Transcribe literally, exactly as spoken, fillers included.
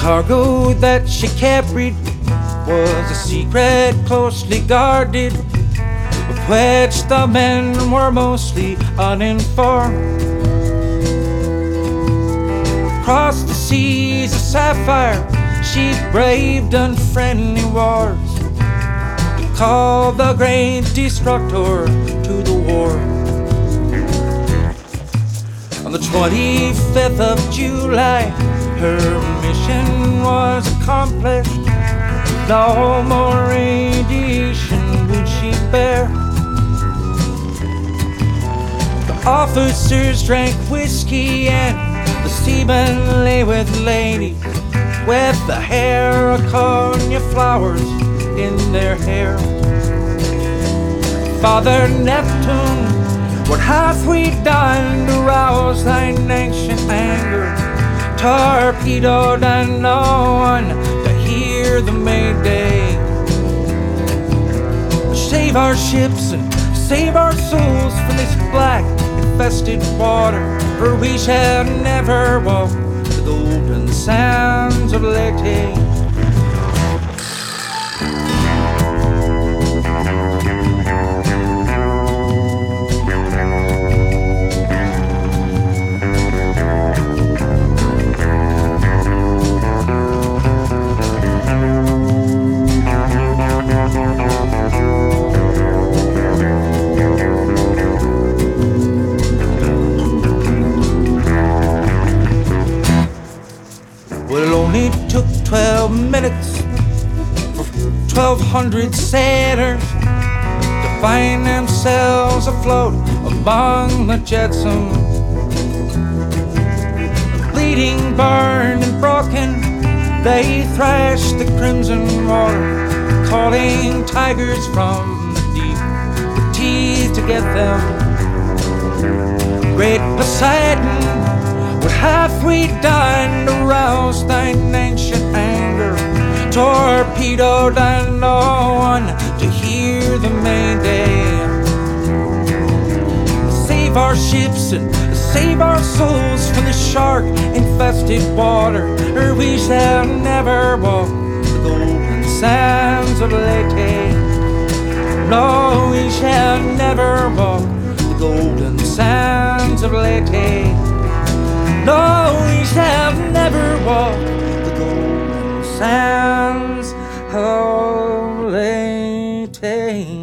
cargo that she carried was a secret closely guarded, of which the men were mostly uninformed. Across the seas of sapphire, she braved unfriendly wars to call the great destructor to the war. On the twenty-fifth of July, her mission was accomplished. No more radiation would she bear. The officers drank whiskey and the seamen lay with ladies with the hair of Araconia flowers in their hair. Father Neptune, what hath we done to rouse thine ancient anger? Torpedoed and no one to hear the Mayday. Save our ships and save our souls from this black infested water, for we shall never walk the golden sands of Leyte. Well, it only took twelve minutes for twelve hundred sailors to find themselves afloat among the jetsams. Bleeding, burned, and broken, they thrashed the crimson water, calling tigers from the deep, with teeth to get them. Great Poseidon, what hath we done to rouse thine ancient anger? Torpedoed and no one to hear the Mayday. Save our ships and save our souls from the shark-infested water, or we shall never walk the golden sands of Leyte. No, we shall never walk the golden sands of Leyte. No, we shall never walk the golden sands of Leyte.